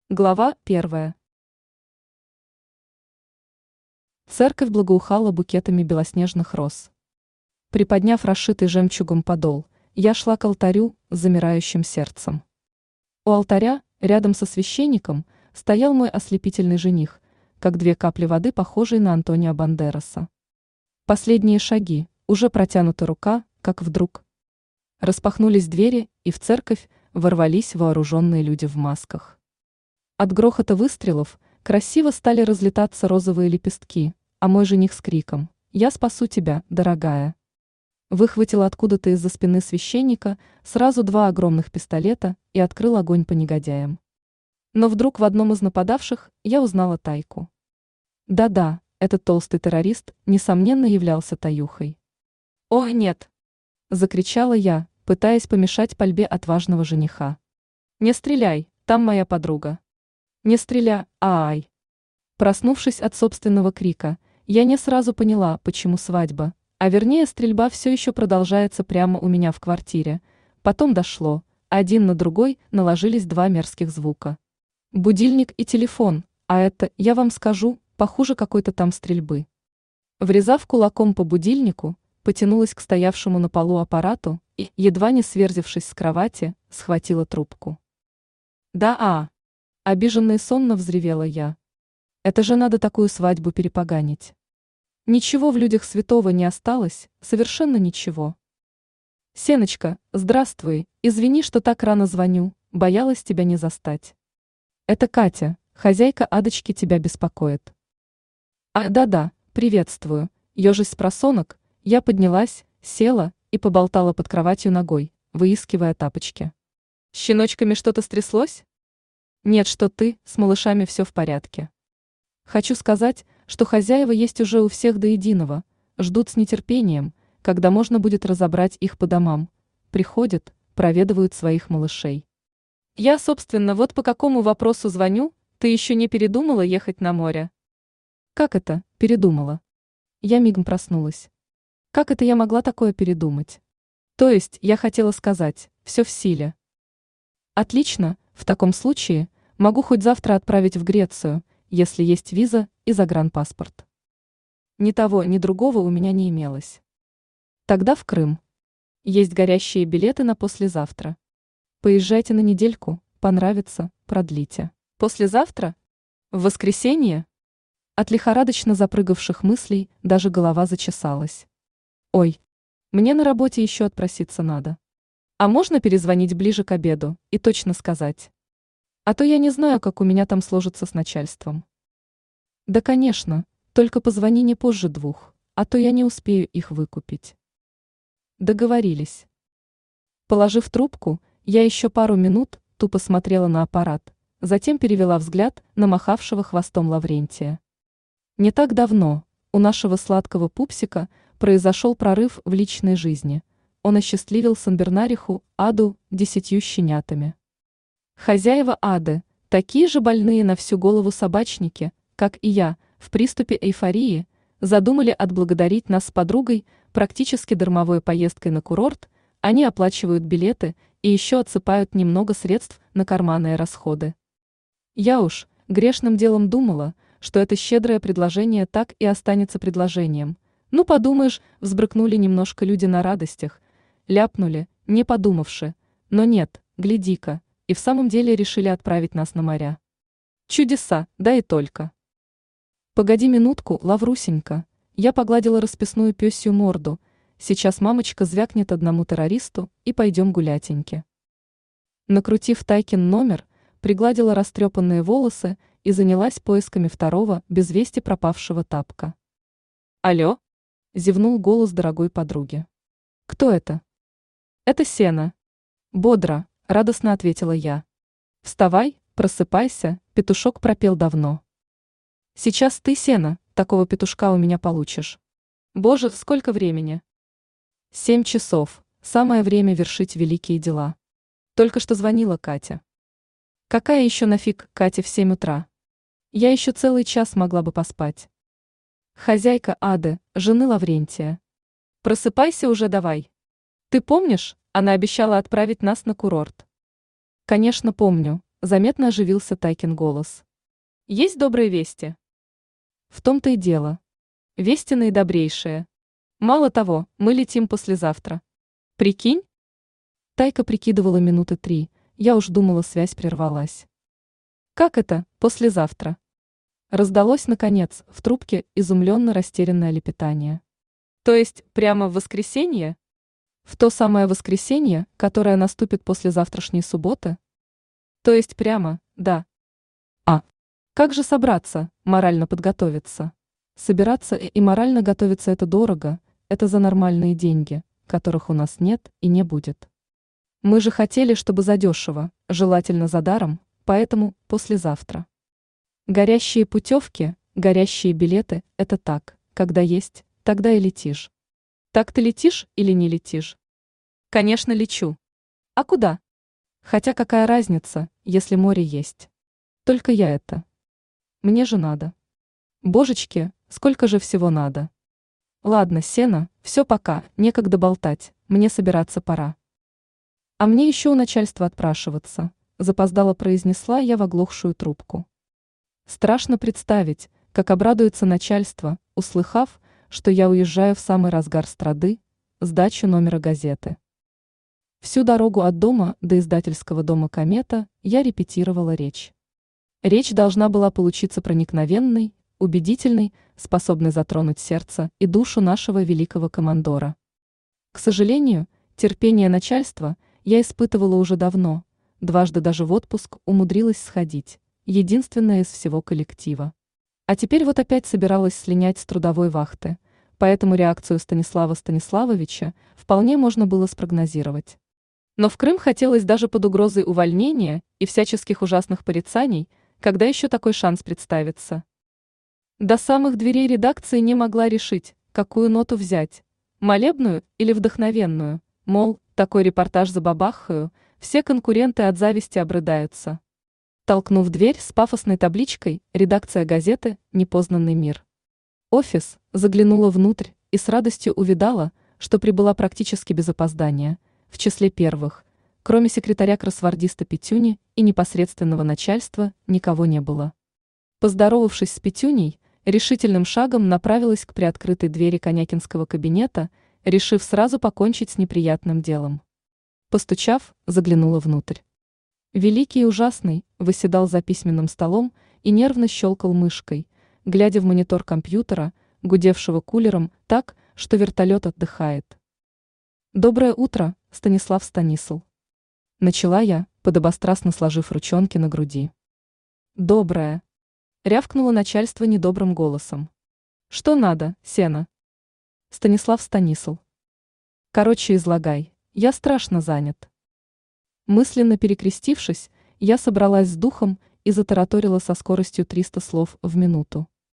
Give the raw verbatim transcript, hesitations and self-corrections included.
Глава первая. Церковь благоухала букетами белоснежных роз. Приподняв расшитый жемчугом подол, я шла к алтарю с замирающим сердцем. У алтаря, рядом со священником, стоял мой ослепительный жених, как две капли воды, похожие на Антонио Бандераса. Последние шаги, уже протянута рука, как вдруг. Распахнулись двери, и в церковь ворвались вооруженные люди в масках. От грохота выстрелов красиво стали разлетаться розовые лепестки, а мой жених с криком «Я спасу тебя, дорогая!» выхватил откуда-то из-за спины священника сразу два огромных пистолета и открыл огонь по негодяям. Но вдруг в одном из нападавших я узнала Тайку. Да-да, этот толстый террорист, несомненно, являлся Таюхой. «О, нет!» – закричала я, пытаясь помешать пальбе отважного жениха. «Не стреляй, там моя подруга!» «Не стреля, ай!» Проснувшись от собственного крика, я не сразу поняла, почему свадьба, а вернее стрельба все еще продолжается прямо у меня в квартире. Потом дошло, один на другой наложились два мерзких звука. Будильник и телефон, а это, я вам скажу, похуже какой-то там стрельбы. Врезав кулаком по будильнику, потянулась к стоявшему на полу аппарату и, едва не сверзившись с кровати, схватила трубку. «Да, а!» Обиженно и сонно взревела я. Это же надо такую свадьбу перепоганить. Ничего в людях святого не осталось, совершенно ничего. Сеночка, здравствуй, извини, что так рано звоню, боялась тебя не застать. Это Катя, хозяйка Адочки, тебя беспокоит. А, да-да, приветствую, ежась с просонок, я поднялась, села и поболтала под кроватью ногой, выискивая тапочки. С щеночками что-то стряслось? Нет, что ты, с малышами все в порядке. Хочу сказать, что хозяева есть уже у всех до единого, ждут с нетерпением, когда можно будет разобрать их по домам, приходят, проведывают своих малышей. Я, собственно, вот по какому вопросу звоню, ты еще не передумала ехать на море? Как это, передумала? Я мигом проснулась. Как это я могла такое передумать? То есть, я хотела сказать, все в силе. Отлично, в таком случае могу хоть завтра отправить в Грецию, если есть виза и загранпаспорт. Ни того, ни другого у меня не имелось. Тогда в Крым. Есть горящие билеты на послезавтра. Поезжайте на недельку, понравится, продлите. Послезавтра? В воскресенье? От лихорадочно запрыгавших мыслей даже голова зачесалась. Ой, мне на работе еще отпроситься надо. А можно перезвонить ближе к обеду и точно сказать? А то я не знаю, как у меня там сложится с начальством. Да, конечно, только позвони не позже двух, а то я не успею их выкупить. Договорились. Положив трубку, я еще пару минут тупо смотрела на аппарат, затем перевела взгляд на махавшего хвостом Лаврентия. Не так давно у нашего сладкого пупсика произошел прорыв в личной жизни. Он осчастливил Санбернариху Аду десятью щенятами. Хозяева Ады, такие же больные на всю голову собачники, как и я, в приступе эйфории, задумали отблагодарить нас с подругой практически дармовой поездкой на курорт, они оплачивают билеты и еще отсыпают немного средств на карманные расходы. Я уж грешным делом думала, что это щедрое предложение так и останется предложением. Ну, подумаешь, взбрыкнули немножко люди на радостях, ляпнули, не подумавши, но нет, гляди-ка, и в самом деле решили отправить нас на моря. Чудеса, да и только. Погоди минутку, Лаврусенька, я погладила расписную пёсью морду, сейчас мамочка звякнет одному террористу и пойдем гулятеньки. Накрутив Тайкин номер, пригладила растрепанные волосы и занялась поисками второго без вести пропавшего тапка. Алло? Зевнул голос дорогой подруги. Кто это? Это Сена. Бодро, радостно ответила я. Вставай, просыпайся, петушок пропел давно. Сейчас ты, Сена, такого петушка у меня получишь. Боже, сколько времени? Семь часов, самое время вершить великие дела. Только что звонила Катя. Какая еще нафиг Катя в семь утра? Я еще целый час могла бы поспать. Хозяйка Ады, жены Лаврентия. Просыпайся уже давай. Ты помнишь, она обещала отправить нас на курорт? Конечно, помню, заметно оживился Тайкин голос. Есть добрые вести? В том-то и дело. Вести наидобрейшие. Мало того, мы летим послезавтра. Прикинь? Тайка прикидывала минуты три, я уж думала, связь прервалась. Как это, послезавтра? Раздалось, наконец, в трубке изумленно растерянное лепетание. То есть, прямо в воскресенье? В то самое воскресенье, которое наступит после завтрашней субботы? То есть прямо, да. А как же собраться, морально подготовиться? Собираться и морально готовиться – это дорого, это за нормальные деньги, которых у нас нет и не будет. Мы же хотели, чтобы задешево, желательно за даром, поэтому послезавтра. Горящие путевки, горящие билеты – это так, когда есть, тогда и летишь. Так ты летишь или не летишь? Конечно, лечу. А куда? Хотя какая разница, если море есть? Только я это. Мне же надо. Божечки, сколько же всего надо. Ладно, Сена, все пока, некогда болтать, мне собираться пора. А мне еще у начальства отпрашиваться, запоздало произнесла я в оглохшую трубку. Страшно представить, как обрадуется начальство, услыхав, что я уезжаю в самый разгар страды, сдачу номера газеты. Всю дорогу от дома до издательского дома «Комета» я репетировала речь. Речь должна была получиться проникновенной, убедительной, способной затронуть сердце и душу нашего великого командора. К сожалению, терпение начальства я испытывала уже давно, дважды даже в отпуск умудрилась сходить, единственная из всего коллектива. А теперь вот опять собиралась слинять с трудовой вахты, поэтому реакцию Станислава Станиславовича вполне можно было спрогнозировать. Но в Крым хотелось даже под угрозой увольнения и всяческих ужасных порицаний, когда еще такой шанс представится. До самых дверей редакции не могла решить, какую ноту взять, молебную или вдохновенную, мол, такой репортаж забабахаю, все конкуренты от зависти обрыдаются. Толкнув дверь с пафосной табличкой «Редакция газеты. Непознанный мир». Офис, заглянула внутрь и с радостью увидала, что прибыла практически без опоздания, в числе первых, кроме секретаря-кроссвордиста Петюни и непосредственного начальства, никого не было. Поздоровавшись с Петюней, решительным шагом направилась к приоткрытой двери Конякинского кабинета, решив сразу покончить с неприятным делом. Постучав, заглянула внутрь. Великий и ужасный восседал за письменным столом и нервно щелкал мышкой, глядя в монитор компьютера, гудевшего кулером так, что вертолет отдыхает. «Доброе утро, Станислав Станисл». Начала я, подобострастно сложив ручонки на груди. «Доброе», — рявкнуло начальство недобрым голосом. «Что надо, Сена?» «Станислав Станисл». «Короче, излагай, я страшно занят». Мысленно перекрестившись, я собралась с духом и затараторила со скоростью триста слов в минуту.